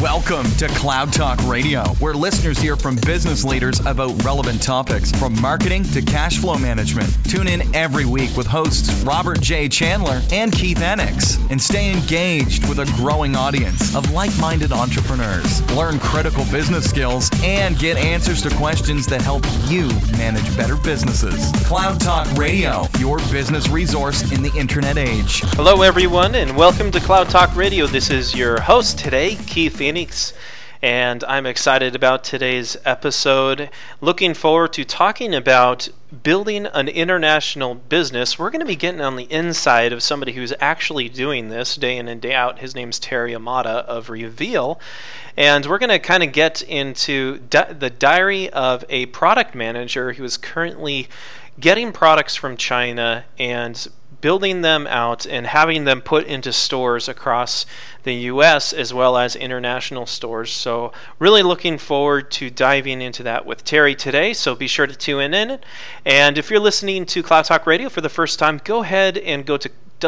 Welcome to Cloud Talk Radio, where listeners hear from business leaders about relevant topics from marketing to cash flow management. Tune in every week with hosts Robert J. Chandler and Keith Enix, and stay engaged with a growing audience of like-minded entrepreneurs. Learn critical business skills and get answers to questions that help you manage better businesses. Cloud Talk Radio, your business resource in the internet age. Hello, everyone, and welcome to Cloud Talk Radio. This is your host today, Keith Enix, and I'm excited about today's episode. Looking forward to talking about building an international business. We're going to be getting on the inside of somebody who's actually doing this day in and day out. His name's Terry Amata of Reveal, and we're going to kind of get into the diary of a product manager who is currently getting products from China and building them out and having them put into stores across the U.S. as well as international stores. So really looking forward to diving into that with Terry today, so be sure to tune in. And if you're listening to Cloud Talk Radio for the first time, go ahead and go to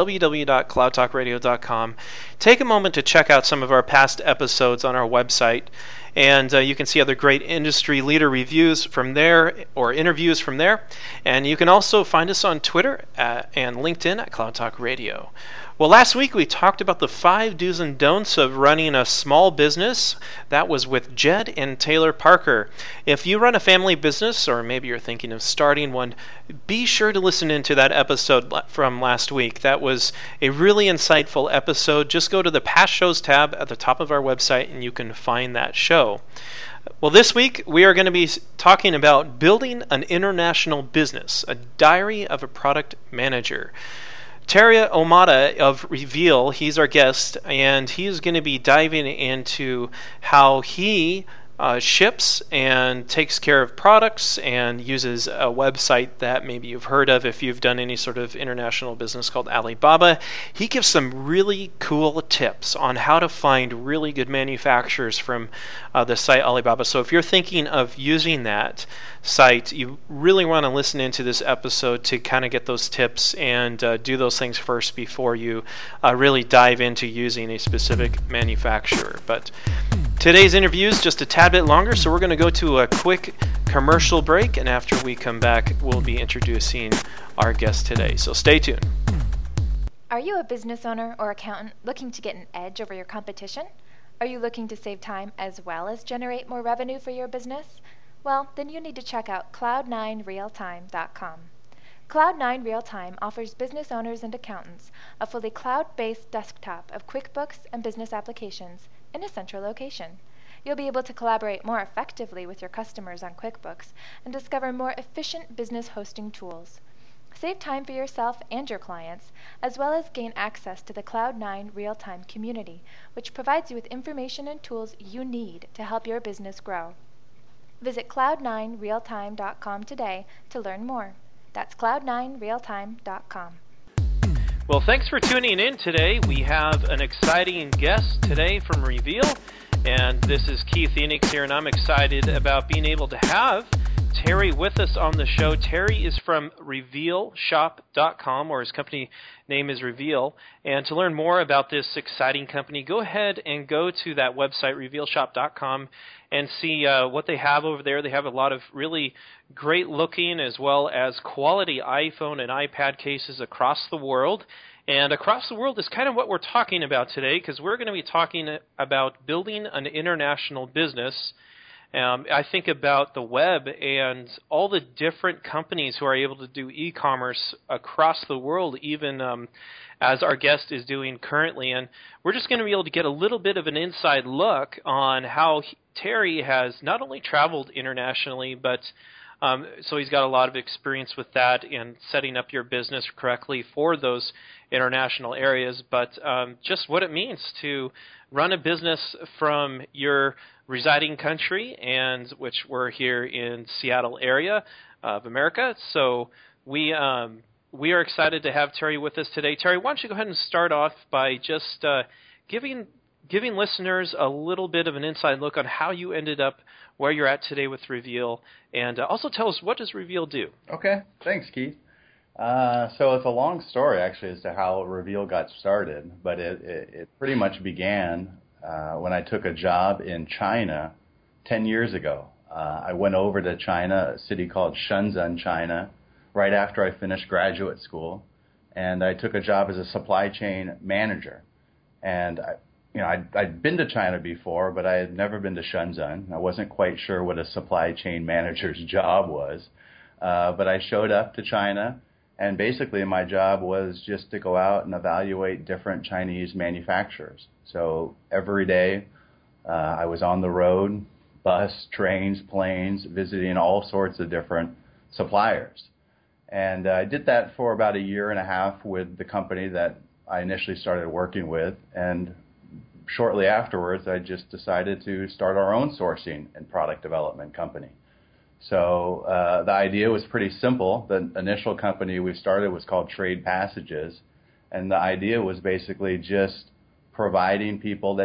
www.cloudtalkradio.com. Take a moment to check out some of our past episodes on our website, and you can see other great industry leader reviews from there or interviews from there. And you can also find us on Twitter and LinkedIn at Cloud Talk Radio. Well, last week we talked about the 5 do's and don'ts of running a small business. That was with Jed and Taylor Parker. If you run a family business, or maybe you're thinking of starting one, be sure to listen into that episode from last week. That was a really insightful episode. Just go to the past shows tab at the top of our website and you can find that show. Well, this week we are going to be talking about building an international business, a diary of a product manager. Terry Amata of Reveal, he's our guest, and he's going to be diving into how he ships and takes care of products and uses a website that maybe you've heard of if you've done any sort of international business called Alibaba. He gives some really cool tips on how to find really good manufacturers from the site Alibaba. So if you're thinking of using that site, you really want to listen into this episode to kind of get those tips and do those things first before you really dive into using a specific manufacturer. But today's interview is just a tad bit longer, so we're going to go to a quick commercial break, and after we come back, we'll be introducing our guest today. So stay tuned. Are you a business owner or accountant looking to get an edge over your competition? Are you looking to save time as well as generate more revenue for your business? Well, then you need to check out Cloud9Realtime.com. Cloud9 Realtime offers business owners and accountants a fully cloud-based desktop of QuickBooks and business applications in a central location. You'll be able to collaborate more effectively with your customers on QuickBooks and discover more efficient business hosting tools. Save time for yourself and your clients, as well as gain access to the Cloud9 Realtime community, which provides you with information and tools you need to help your business grow. Visit Cloud9Realtime.com today to learn more. That's Cloud9Realtime.com. Well, thanks for tuning in today. We have an exciting guest today from Reveal, and this is Keith Enix here, and I'm excited about being able to have Terry with us on the show. Terry is from RevealShop.com, or his company name is Reveal. And to learn more about this exciting company, go ahead and go to that website, RevealShop.com, and see what they have over there. They have a lot of really great looking as well as quality iPhone and iPad cases across the world. And across the world is kind of what we're talking about today, because we're going to be talking about building an international business. I think about the web and all the different companies who are able to do e-commerce across the world, even as our guest is doing currently. And we're just going to be able to get a little bit of an inside look on how Terry has not only traveled internationally, but so he's got a lot of experience with that and setting up your business correctly for those international areas, but just what it means to run a business from your residing country, and which we're here in Seattle area of America. So we are excited to have Terry with us today. Terry, why don't you go ahead and start off by just giving listeners a little bit of an inside look on how you ended up where you're at today with Reveal, and also tell us, what does Reveal do? Okay, thanks, Keith. So it's a long story, actually, as to how Reveal got started, but it pretty much began when I took a job in China 10 years ago. I went over to China, a city called Shenzhen, China, right after I finished graduate school, and I took a job as a supply chain manager. And I'd been to China before, but I had never been to Shenzhen. I wasn't quite sure what a supply chain manager's job was, but I showed up to China, and basically my job was just to go out and evaluate different Chinese manufacturers. So every day I was on the road, bus, trains, planes, visiting all sorts of different suppliers. And I did that for about a year and a half with the company that I initially started working with. And shortly afterwards, I just decided to start our own sourcing and product development company. So the idea was pretty simple. The initial company we started was called Trade Passages. And the idea was basically just providing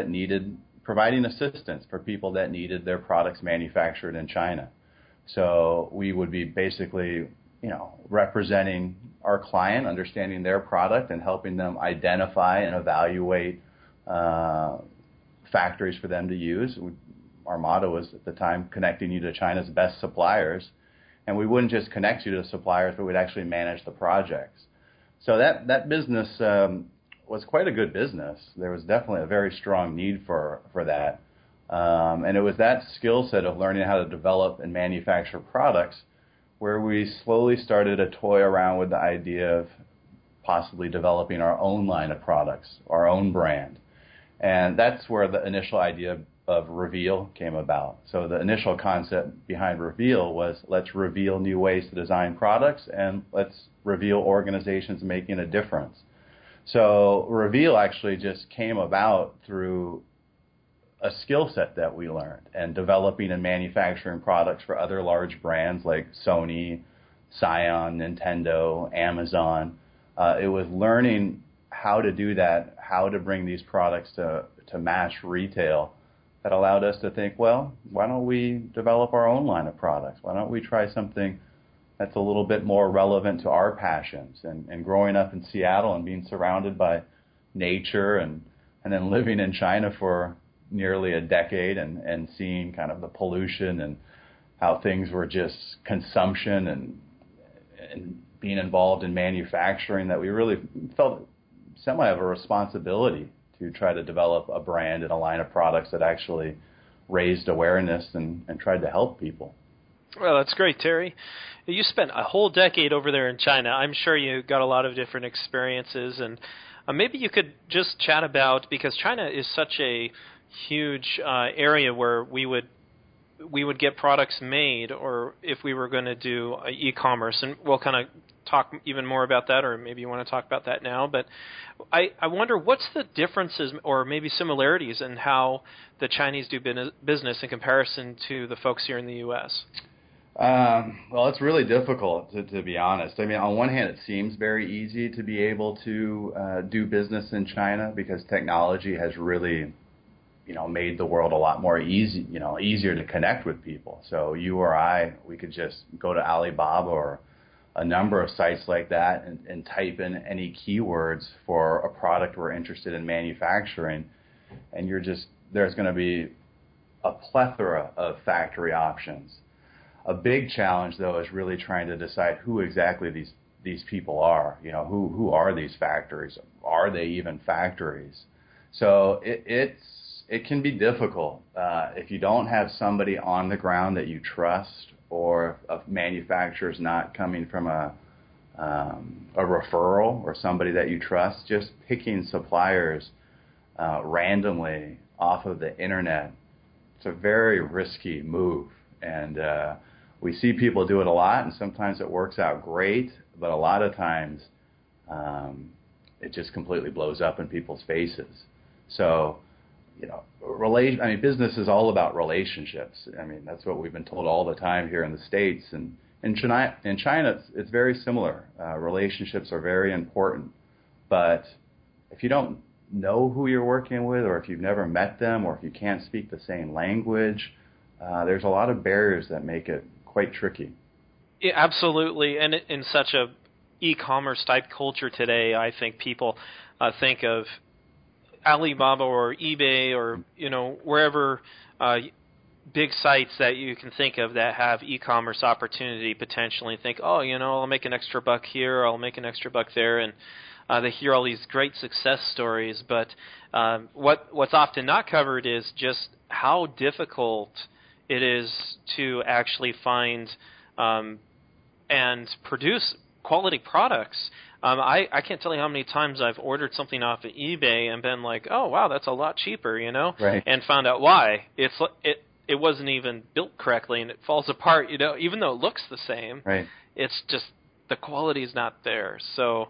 assistance for people that needed their products manufactured in China. So we would be basically, representing our client, understanding their product, and helping them identify and evaluate factories for them to use. Our motto was at the time, connecting you to China's best suppliers. And we wouldn't just connect you to suppliers, but we'd actually manage the projects. So that business was quite a good business. There was definitely a very strong need for that. And it was that skill set of learning how to develop and manufacture products where we slowly started to toy around with the idea of possibly developing our own line of products, our own brand. And that's where the initial idea of Reveal came about. So the initial concept behind Reveal was, let's reveal new ways to design products, and let's reveal organizations making a difference. So Reveal actually just came about through a skill set that we learned, and developing and manufacturing products for other large brands like Sony, Scion, Nintendo, Amazon. It was learning how to do that, how to bring these products to mass retail, that allowed us to think, well, why don't we develop our own line of products? Why don't we try something that's a little bit more relevant to our passions? And growing up in Seattle and being surrounded by nature, and then living in China for nearly a decade, and seeing kind of the pollution and how things were just consumption, and being involved in manufacturing, that we really felt semi of a responsibility to try to develop a brand and a line of products that actually raised awareness and tried to help people. Well, that's great, Terry. You spent a whole decade over there in China. I'm sure you got a lot of different experiences, and maybe you could just chat about, because China is such a huge area where we would get products made, or if we were going to do e-commerce, and we'll kind of talk even more about that, or maybe you want to talk about that now. But I wonder, what's the differences or maybe similarities in how the Chinese do business in comparison to the folks here in the U.S.? Well, it's really difficult, to be honest. I mean, on one hand, it seems very easy to be able to do business in China, because technology has really, made the world a lot more easier to connect with people. So you or I, we could just go to Alibaba or a number of sites like that and type in any keywords for a product we're interested in manufacturing, and there's going to be a plethora of factory options. A big challenge, though, is really trying to decide who exactly these people are. Who are these factories? Are they even factories? So it can be difficult if you don't have somebody on the ground that you trust, or if a manufacturer's not coming from a referral or somebody that you trust. Just picking suppliers randomly off of the internet, it's a very risky move. And we see people do it a lot, and sometimes it works out great, but a lot of times it just completely blows up in people's faces. So, business is all about relationships. I mean, that's what we've been told all the time here in the States. And in China, it's very similar. Relationships are very important. But if you don't know who you're working with, or if you've never met them, or if you can't speak the same language, there's a lot of barriers that make it quite tricky. Yeah, absolutely. And in such a e-commerce type culture today, I think people think of Alibaba or eBay or wherever big sites that you can think of that have e-commerce opportunity potentially, think, oh, I'll make an extra buck here, I'll make an extra buck there, and they hear all these great success stories. But what's often not covered is just how difficult it is to actually find and produce quality products. I can't tell you how many times I've ordered something off of eBay and been like, oh, wow, that's a lot cheaper, Right. and found out why. It wasn't even built correctly, and it falls apart, even though it looks the same. Right. It's just the quality is not there. So,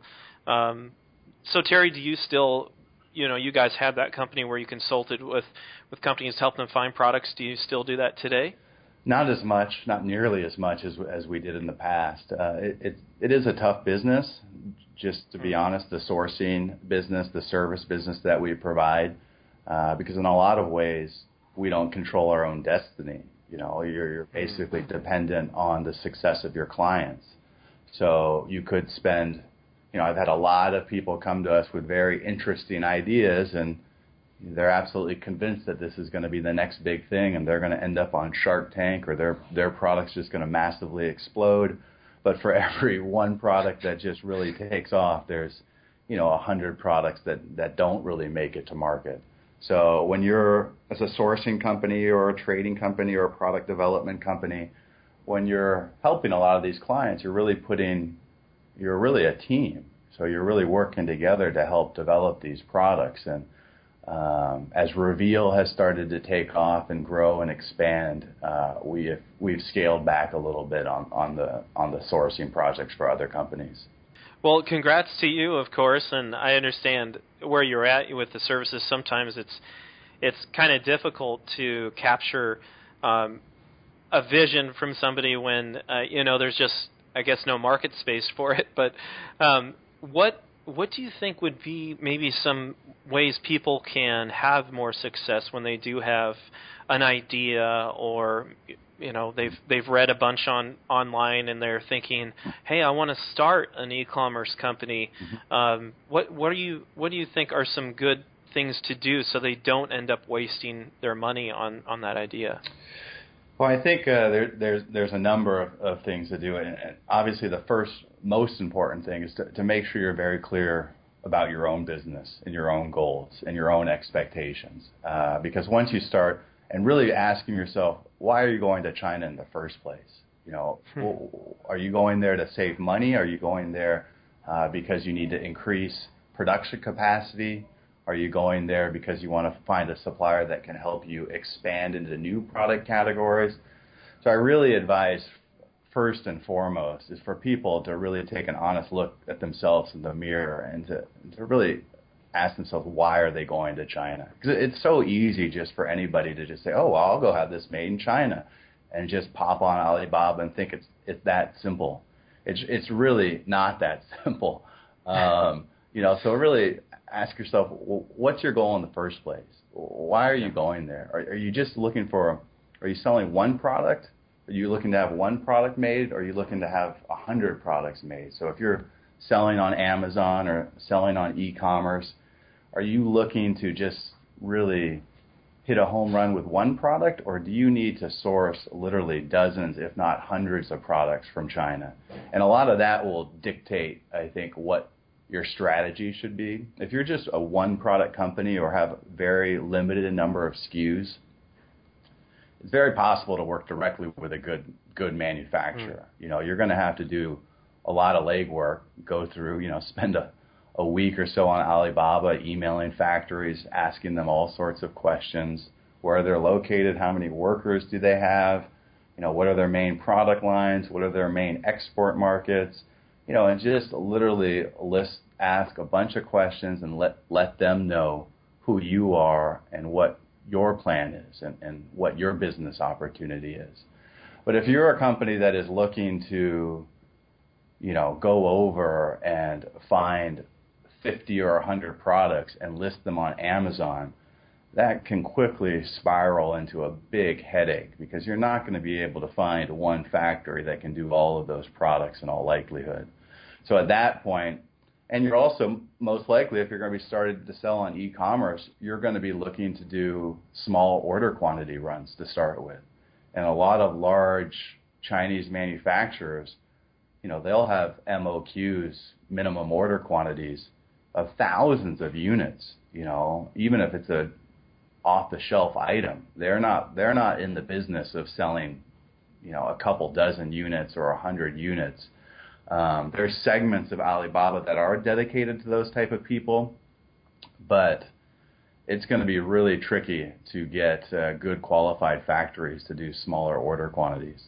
Terry, do you still, you guys had that company where you consulted with companies to help them find products. Do you still do that today? Not as much, not nearly as much as we did in the past. It is a tough business, just to be honest, the sourcing business, the service business that we provide, because in a lot of ways, we don't control our own destiny. You're basically dependent on the success of your clients. So you could spend, I've had a lot of people come to us with very interesting ideas, and they're absolutely convinced that this is going to be the next big thing, and they're going to end up on Shark Tank, or their product's just going to massively explode. But for every one product that just really takes off, there's 100 products that don't really make it to market. So when you're, as a sourcing company or a trading company or a product development company, when you're helping a lot of these clients, you're really a team. So you're really working together to help develop these products. And as Reveal has started to take off and grow and expand, we've scaled back a little bit on the sourcing projects for other companies. Well, congrats to you, of course, and I understand where you're at with the services. Sometimes it's kind of difficult to capture a vision from somebody when there's just, I guess, no market space for it. But what do you think would be maybe some ways people can have more success when they do have an idea, or they've read a bunch online and they're thinking, hey, I want to start an e-commerce company. Mm-hmm. What do you think are some good things to do so they don't end up wasting their money on that idea? Well, I think there's a number of things to do, and obviously the first most important thing is to make sure you're very clear about your own business and your own goals and your own expectations. Because once you start and really asking yourself, why are you going to China in the first place? Are you going there to save money? Are you going there because you need to increase production capacity? Are you going there because you want to find a supplier that can help you expand into new product categories? So I really advise, first and foremost, is for people to really take an honest look at themselves in the mirror and to really ask themselves, why are they going to China? Because it's so easy just for anybody to just say, oh, well, I'll go have this made in China, and just pop on Alibaba and think it's that simple. It's really not that simple. So really ask yourself, well, what's your goal in the first place? Why are you going there? Are you just looking for, are you selling one product? Are you looking to have one product made, or are you looking to have 100 products made? So if you're selling on Amazon or selling on e-commerce, are you looking to just really hit a home run with one product, or do you need to source literally dozens, if not hundreds of products from China? And a lot of that will dictate, I think, what your strategy should be. If you're just a one-product company or have very limited number of SKUs, it's very possible to work directly with a good manufacturer. You're going to have to do a lot of legwork, go through, spend a week or so on Alibaba emailing factories, asking them all sorts of questions, where they're located, how many workers do they have, what are their main product lines, what are their main export markets, and just literally ask a bunch of questions and let them know who you are and what your plan is and what your business opportunity is. But if you're a company that is looking to, go over and find 50 or 100 products and list them on Amazon, that can quickly spiral into a big headache, because you're not going to be able to find one factory that can do all of those products in all likelihood. So at that point, And you're also, most likely, if you're going to be started to sell on e-commerce, you're going to be looking to do small order quantity runs to start with. And a lot of large Chinese manufacturers, they'll have MOQs, minimum order quantities, of thousands of units, even if it's a off-the-shelf item. They're not in the business of selling, a couple dozen units or 100 units. There's segments of Alibaba that are dedicated to those type of people, but it's going to be really tricky to get good qualified factories to do smaller order quantities.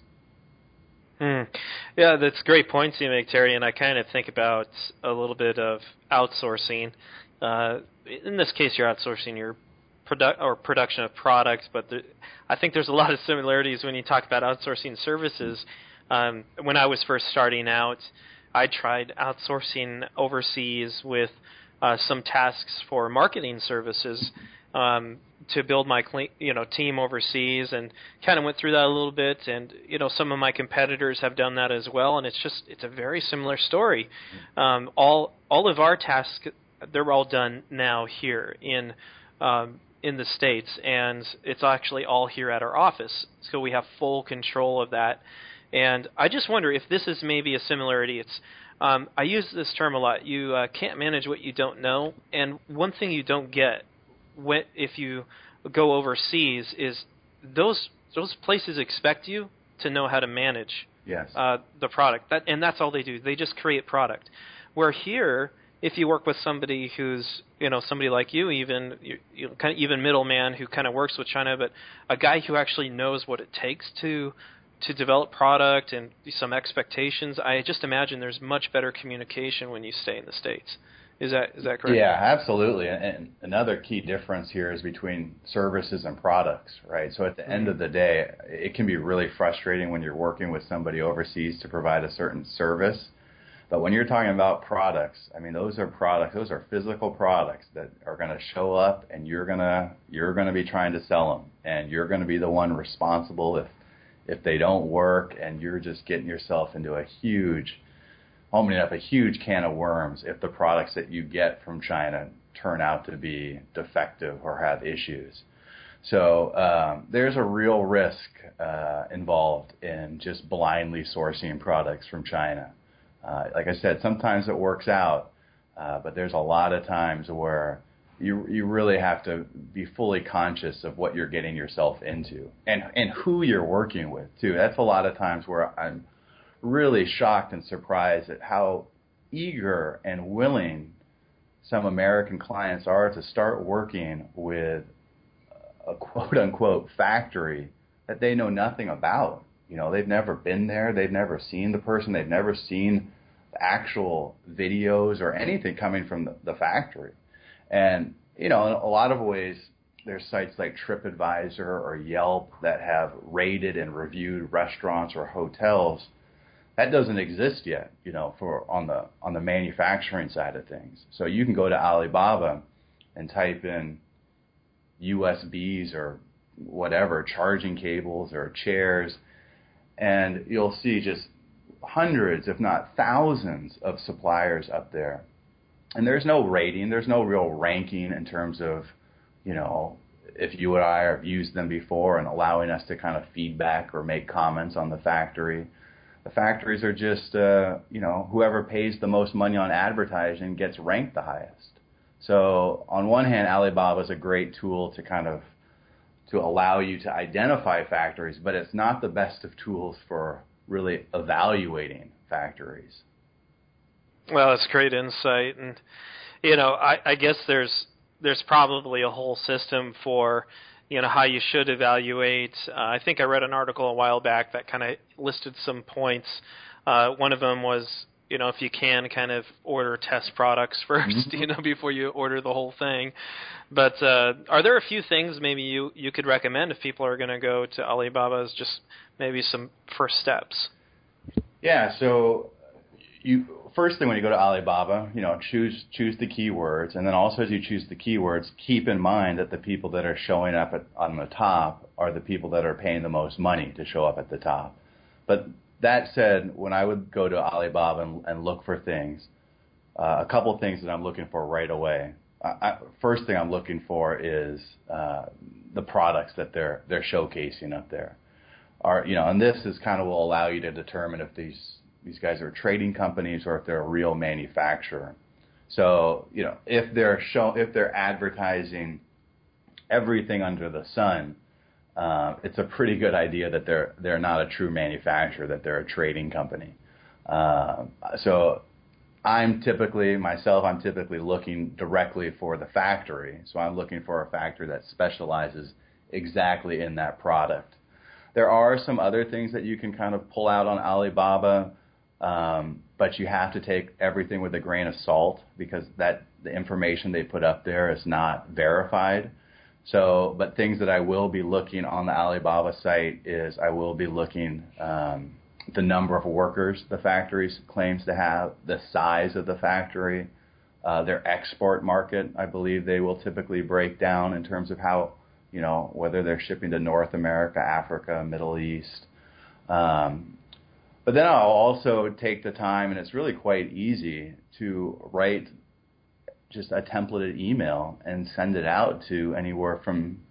Yeah, that's great points you make, Terry, and I kind of think about a little bit of outsourcing. In this case, you're outsourcing your production of products, but I think there's a lot of similarities when you talk about outsourcing services. When I was first starting out, I tried outsourcing overseas with some tasks for marketing services to build my team overseas, and kind of went through that a little bit. And some of my competitors have done that as well, and it's a very similar story. All of our tasks, they're all done now here in the States, and it's actually all here at our office. So we have full control of that. And I just wonder if this is maybe a similarity. It's I use this term a lot. You can't manage what you don't know. And one thing you don't get if you go overseas is those places expect you to know how to manage the product. And that's all they do. They just create product. Where here, if you work with somebody who's somebody like you, even kind of even middleman who kind of works with China, but a guy who actually knows what it takes to develop product and some expectations, I just imagine there's much better communication when you stay in the States. Is that correct? Yeah, absolutely. And another key difference here is between services and products, right? So at the end of the day, it can be really frustrating when you're working with somebody overseas to provide a certain service. But when you're talking about products, I mean, those are products, those are physical products that are going to show up, and you're going to be trying to sell them, and you're going to be the one responsible if they don't work, and you're just getting yourself into opening up a huge can of worms if the products that you get from China turn out to be defective or have issues. So there's a real risk involved in just blindly sourcing products from China. Like I said, sometimes it works out, but there's a lot of times where you really have to be fully conscious of what you're getting yourself into and who you're working with, too. That's a lot of times where I'm really shocked and surprised at how eager and willing some American clients are to start working with a quote-unquote factory that they know nothing about. They've never been there. They've never seen the person. They've never seen the actual videos or anything coming from the factory. And, in a lot of ways, there's sites like TripAdvisor or Yelp that have rated and reviewed restaurants or hotels. That doesn't exist yet, on the manufacturing side of things. So you can go to Alibaba and type in USBs or whatever, charging cables or chairs, and you'll see just hundreds, if not thousands, of suppliers up there. And there's no rating, there's no real ranking in terms of, if you and I have used them before and allowing us to kind of feedback or make comments on the factory. The factories are just, whoever pays the most money on advertising gets ranked the highest. So on one hand, Alibaba is a great tool to allow you to identify factories, but it's not the best of tools for really evaluating factories. Well, that's great insight, and I guess there's probably a whole system for how you should evaluate. I think I read an article a while back that kind of listed some points. One of them was if you can kind of order test products first, before you order the whole thing. But are there a few things maybe you could recommend if people are going to go to Alibaba as just maybe some first steps? Yeah, so first thing when you go to Alibaba, choose the keywords, and then also as you choose the keywords, keep in mind that the people that are showing up on the top are the people that are paying the most money to show up at the top. But that said, when I would go to Alibaba and look for things, a couple things that I'm looking for right away. First thing I'm looking for is the products that they're showcasing up there. And this is kind of will allow you to determine if these guys are trading companies or if they're a real manufacturer. So, if they're advertising everything under the sun, it's a pretty good idea that they're not a true manufacturer, that they're a trading company. So I'm typically looking directly for the factory. So I'm looking for a factory that specializes exactly in that product. There are some other things that you can kind of pull out on Alibaba, but you have to take everything with a grain of salt because the information they put up there is not verified. So, but things that I will be looking on the Alibaba site is I will be looking the number of workers the factory claims to have, the size of the factory, their export market. I believe they will typically break down in terms of how, whether they're shipping to North America, Africa, Middle East. But then I'll also take the time, and it's really quite easy to write just a templated email and send it out to anywhere from,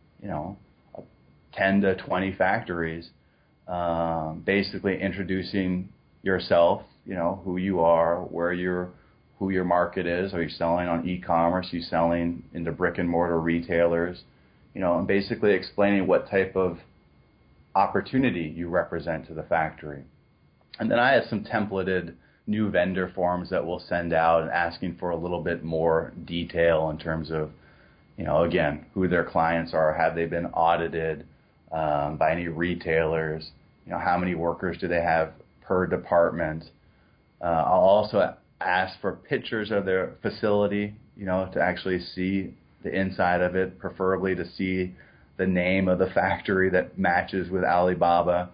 10 to 20 factories, basically introducing yourself, who you are, who your market is. Are you selling on e-commerce? Are you selling into brick and mortar retailers? And basically explaining what type of opportunity you represent to the factory. And then I have some templated new vendor forms that we'll send out and asking for a little bit more detail in terms of, again, who their clients are, have they been audited by any retailers, how many workers do they have per department. I'll also ask for pictures of their facility, to actually see the inside of it, preferably to see the name of the factory that matches with Alibaba.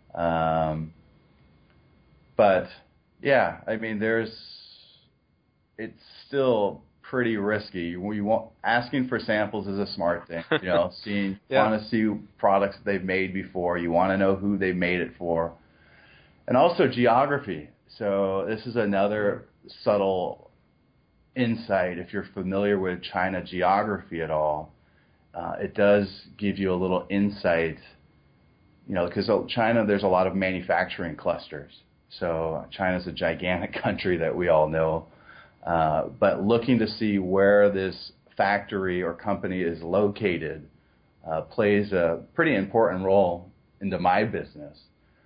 But yeah, I mean, it's still pretty risky. Asking for samples is a smart thing, want to see products that they've made before. You want to know who they made it for. And also geography. So this is another subtle insight. If you're familiar with China geography at all, it does give you a little insight, because China, there's a lot of manufacturing clusters. So China's a gigantic country that we all know. But looking to see where this factory or company is located plays a pretty important role into my business.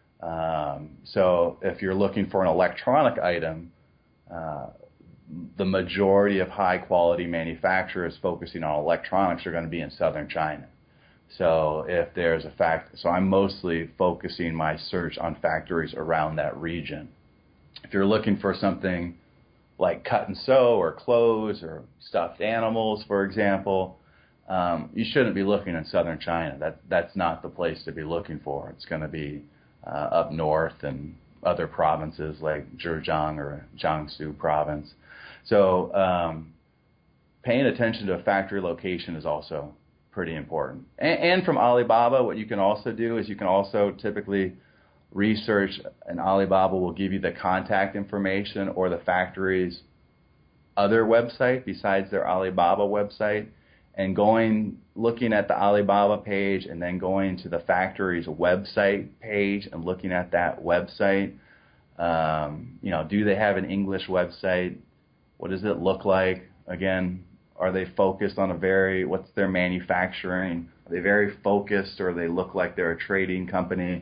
So if you're looking for an electronic item, the majority of high-quality manufacturers focusing on electronics are going to be in southern China. So if there's so I'm mostly focusing my search on factories around that region. If you're looking for something like cut and sew or clothes or stuffed animals, for example, you shouldn't be looking in southern China. That's not the place to be looking for. It's going to be up north and other provinces like Zhejiang or Jiangsu province. So paying attention to a factory location is also pretty important. And from Alibaba, what you can also do is you can also typically research, and Alibaba will give you the contact information or the factory's other website besides their Alibaba website, and looking at the Alibaba page and then going to the factory's website page and looking at that website. Do they have an English website? What does it look like? Again, are they focused on what's their manufacturing? Are they very focused, or they look like they're a trading company?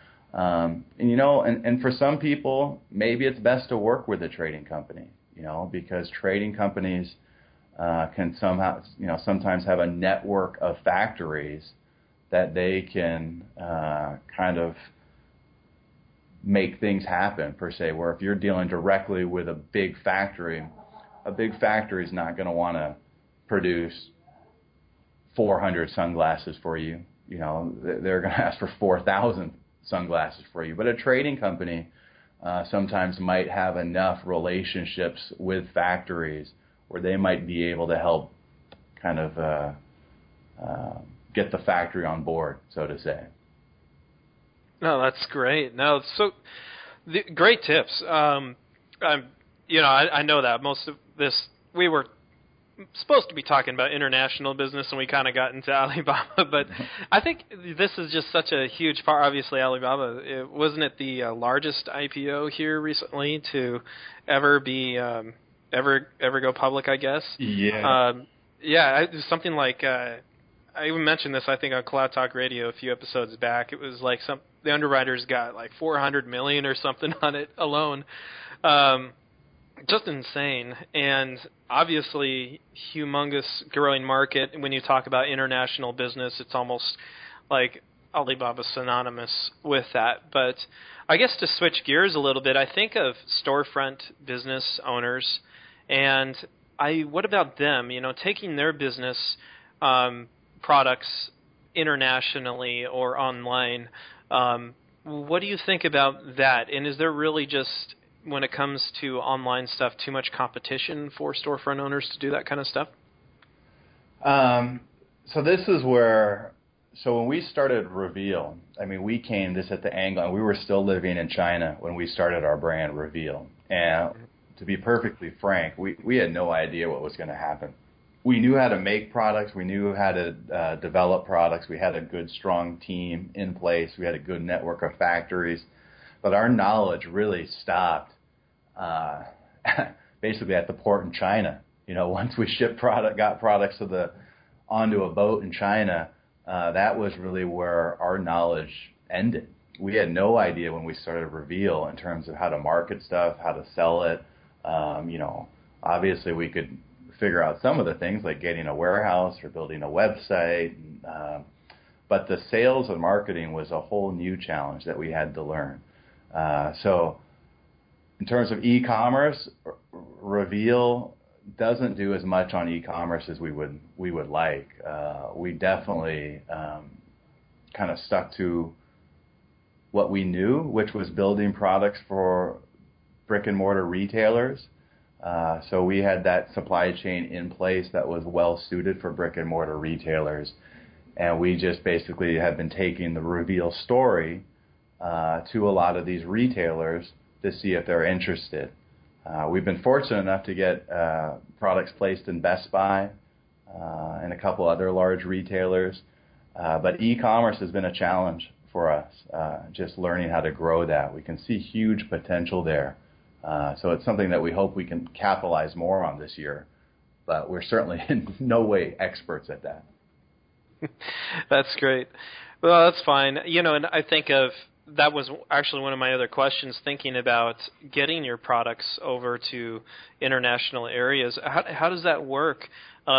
And for some people, maybe it's best to work with a trading company, because trading companies can sometimes have a network of factories that they can kind of make things happen, per se, where if you're dealing directly with a big factory is not going to want to produce 400 sunglasses for you. They're going to ask for 4,000 sunglasses for you. But a trading company sometimes might have enough relationships with factories where they might be able to help kind of get the factory on board, so to say. No, that's great. No, great tips. I know that most of this, we were supposed to be talking about international business, and we kind of got into Alibaba, but I think this is just such a huge part. Obviously, Alibaba, wasn't it the largest IPO here recently to ever be ever go public, I guess? Yeah. It was something like I even mentioned this, I think, on Cloud Talk Radio a few episodes back. It was like the underwriters got like $400 million or something on it alone. Just insane, and obviously humongous growing market. When you talk about international business, it's almost like Alibaba's synonymous with that. But I guess to switch gears a little bit, I think of storefront business owners, and what about them? Taking their business products internationally or online. What do you think about that? And is there really just, when it comes to online stuff, too much competition for storefront owners to do that kind of stuff? So this is where, when we started Reveal, we came this at the angle, and we were still living in China when we started our brand Reveal. And to be perfectly frank, we had no idea what was going to happen. We knew how to make products. We knew how to develop products. We had a good, strong team in place. We had a good network of factories. But our knowledge really stopped basically at the port in China. Once we got products onto a boat in China, that was really where our knowledge ended. We had no idea when we started Reveal in terms of how to market stuff, how to sell it. Obviously we could figure out some of the things like getting a warehouse or building a website, but the sales and marketing was a whole new challenge that we had to learn. So in terms of e-commerce, Reveal doesn't do as much on e-commerce as we would like. We definitely kind of stuck to what we knew, which was building products for brick and mortar retailers. So we had that supply chain in place that was well suited for brick and mortar retailers, and we just basically have been taking the Reveal story to a lot of these retailers to see if they're interested. We've been fortunate enough to get products placed in Best Buy and a couple other large retailers, but e-commerce has been a challenge for us, just learning how to grow that. We can see huge potential there. So it's something that we hope we can capitalize more on this year, but we're certainly in no way experts at that. That's great. Well, that's fine. And I think that was actually one of my other questions, thinking about getting your products over to international areas. How does that work?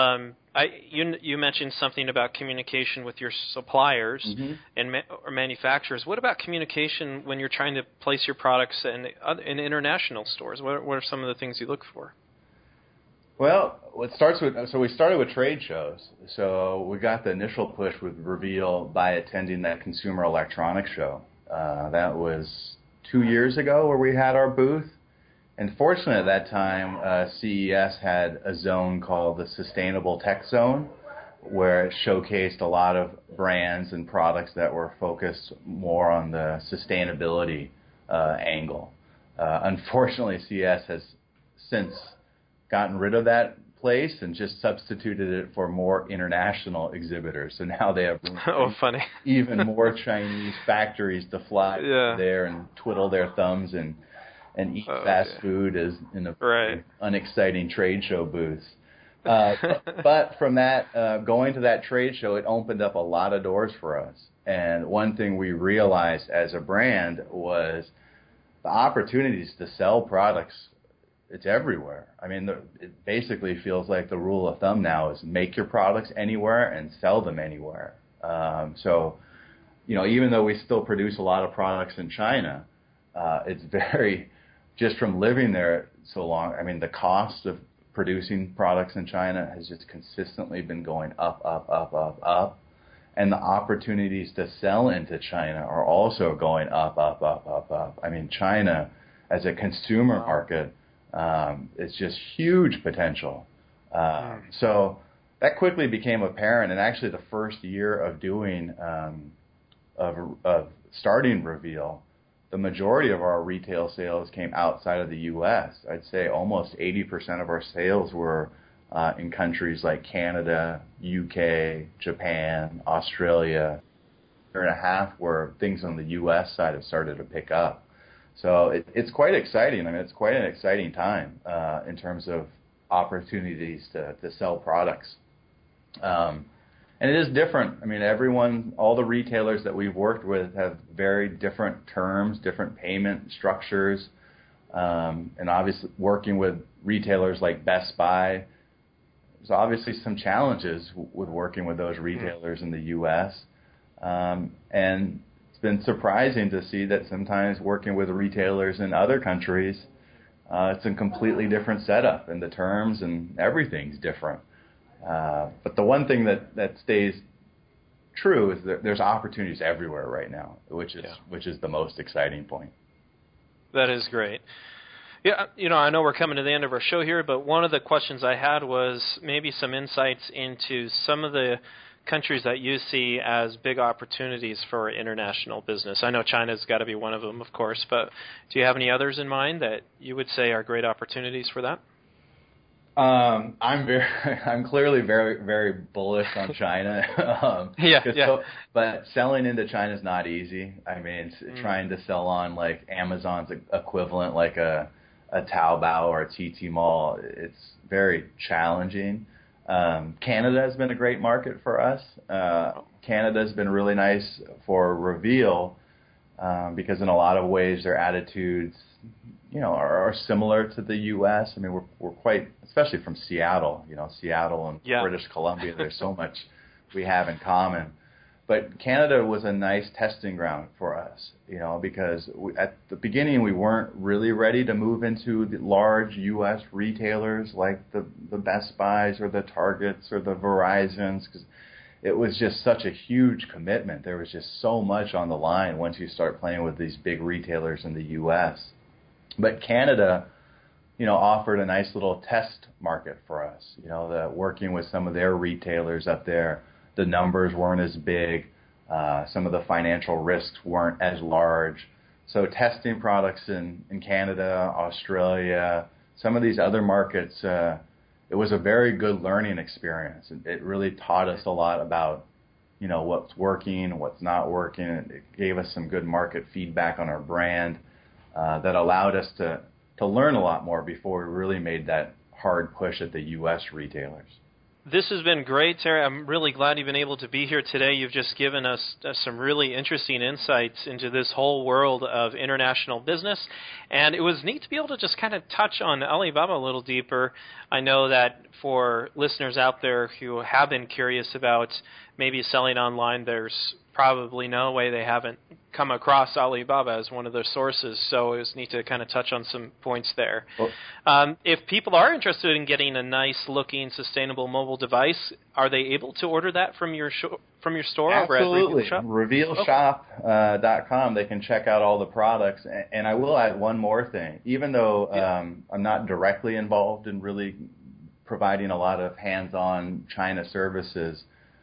You mentioned something about communication with your suppliers and or manufacturers. What about communication when you're trying to place your products in international stores? What are some of the things you look for? Well, we started with trade shows. So we got the initial push with Reveal by attending that Consumer Electronics Show. That was 2 years ago where we had our booth. And fortunately at that time, CES had a zone called the Sustainable Tech Zone, where it showcased a lot of brands and products that were focused more on the sustainability angle. Unfortunately, CES has since gotten rid of that place and just substituted it for more international exhibitors. So now they have funny. even more Chinese factories to fly there and twiddle their thumbs and eat fast food as in a unexciting trade show booth. But from that, going to that trade show, it opened up a lot of doors for us. And one thing we realized as a brand was the opportunities to sell products. It's everywhere. I mean, it basically feels like the rule of thumb now is make your products anywhere and sell them anywhere. So, even though we still produce a lot of products in China, it's very, just from living there so long, I mean, the cost of producing products in China has just consistently been going up. And the opportunities to sell into China are also going up. I mean, China as a consumer market, it's just huge potential. So that quickly became apparent, and actually the first year of doing of starting Reveal, the majority of our retail sales came outside of the U.S. I'd say almost 80% of our sales were in countries like Canada, UK, Japan, Australia. Year and a half where things on the U.S. side have started to pick up. So it's quite exciting. I mean, it's quite an exciting time in terms of opportunities to sell products. And it is different. I mean, all the retailers that we've worked with have very different terms, different payment structures. And obviously working with retailers like Best Buy, there's obviously some challenges with working with those retailers in the U.S. And it's been surprising to see that sometimes working with retailers in other countries, it's a completely different setup, and the terms and everything's different. But the one thing that stays true is that there's opportunities everywhere right now, which is the most exciting point. That is great. Yeah, I know we're coming to the end of our show here, but one of the questions I had was maybe some insights into some of the countries that you see as big opportunities for international business. I know China's got to be one of them, of course, but do you have any others in mind that you would say are great opportunities for that? I'm clearly very, very bullish on China. But selling into China is not easy. I mean, trying to sell on like Amazon's equivalent, like a Taobao or a Tmall, it's very challenging. Canada has been a great market for us. Canada has been really nice for Reveal because in a lot of ways their attitudes, are similar to the U.S. I mean, we're quite, especially from Seattle, Seattle and British Columbia, there's so much we have in common. But Canada was a nice testing ground for us, because at the beginning we weren't really ready to move into the large U.S. retailers like the Best Buys or the Targets or the Verizons, because it was just such a huge commitment. There was just so much on the line once you start playing with these big retailers in the U.S. But Canada, offered a nice little test market for us. Working with some of their retailers up there, the numbers weren't as big. Some of the financial risks weren't as large. So testing products in Canada, Australia, some of these other markets, it was a very good learning experience. It really taught us a lot about, what's working, what's not working. It gave us some good market feedback on our brand that allowed us to learn a lot more before we really made that hard push at the U.S. retailers. This has been great, Terry. I'm really glad you've been able to be here today. You've just given us some really interesting insights into this whole world of international business. And it was neat to be able to just kind of touch on Alibaba a little deeper. I know that for listeners out there who have been curious about maybe selling online, there's probably no way they haven't come across Alibaba as one of their sources, so it was neat to kind of touch on some points there. If people are interested in getting a nice-looking, sustainable mobile device, are they able to order that from your store? Absolutely. Over at RevealShop.com, they can check out all the products. And I will add one more thing. Even though I'm not directly involved in really providing a lot of hands-on China services,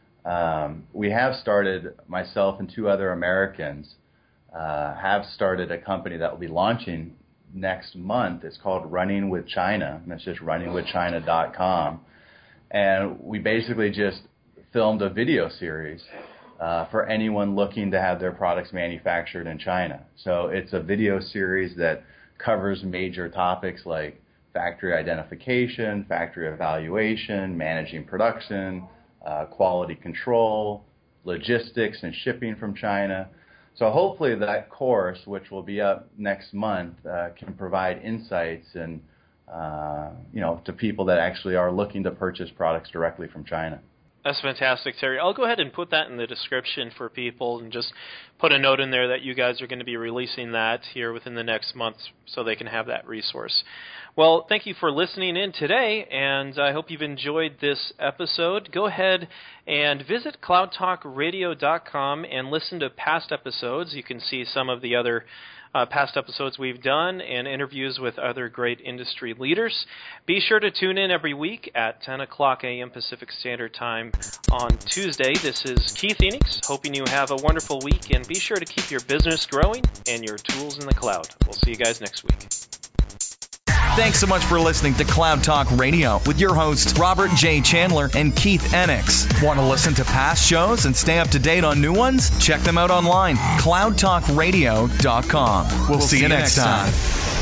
we have started, myself and two other Americans, have started a company that will be launching next month. It's called Running with China, and it's just runningwithchina.com. And we basically just filmed a video series for anyone looking to have their products manufactured in China. So it's a video series that covers major topics like factory identification, factory evaluation, managing production, quality control, logistics and shipping from China. So hopefully that course, which will be up next month, can provide insights and to people that actually are looking to purchase products directly from China. That's fantastic, Terry. I'll go ahead and put that in the description for people and just put a note in there that you guys are going to be releasing that here within the next month so they can have that resource. Well, thank you for listening in today, and I hope you've enjoyed this episode. Go ahead and visit cloudtalkradio.com and listen to past episodes. You can see some of the other past episodes we've done and interviews with other great industry leaders. Be sure to tune in every week at 10 o'clock a.m. Pacific Standard Time on Tuesday. This is Keith Enix, hoping you have a wonderful week, and be sure to keep your business growing and your tools in the cloud. We'll see you guys next week. Thanks so much for listening to Cloud Talk Radio with your hosts, Robert J. Chandler and Keith Enix. Want to listen to past shows and stay up to date on new ones? Check them out online, cloudtalkradio.com. We'll see you next time.